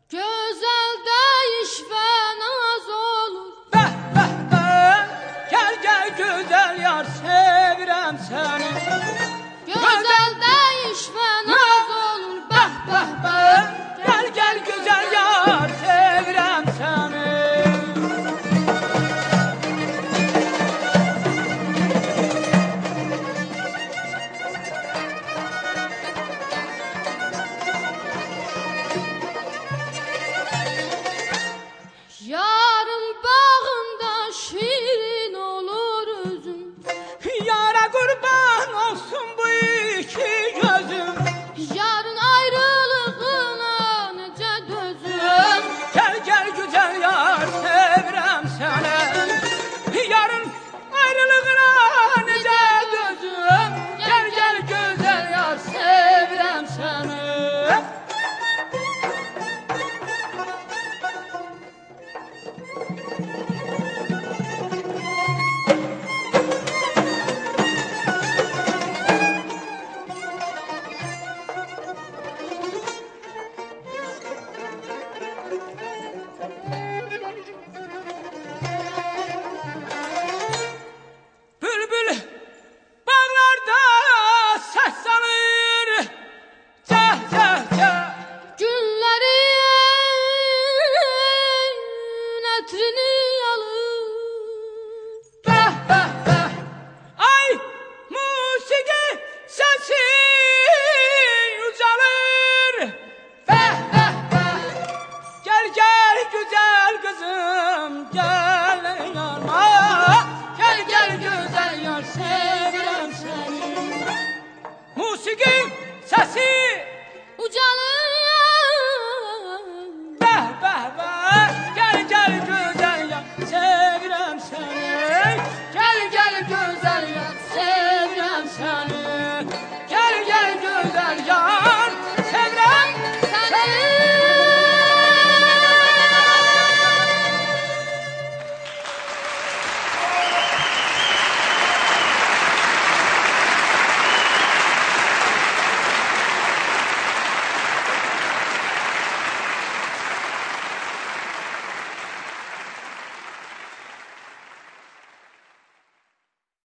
Gözelde iş ve naz olur. Beh beh beh, gel gel güzel yar, sevirem seni. Gözelde iş ve naz olur. Beh beh beh, gel gel güzel yar, sevirem seni. Yarın bağında şirin olur üzüm. Yara kurban olsun bu iki gözüm. Yarın ayrılığına nece dözüm. Gel gel güzel yar, sevirem seni. Yarın ayrılığına nece dözüm. Gel gel güzel yar, sevirem seni. Bülbül bağlarda ses salır. Cah cah cah. Günlerin etrini alır. Beh beh beh. Ay musiki sesi ucalır. Beh beh beh. Gel gel güzel kızım, gel yanıma. Gel gel güzel yar, sevirem seni. Musiki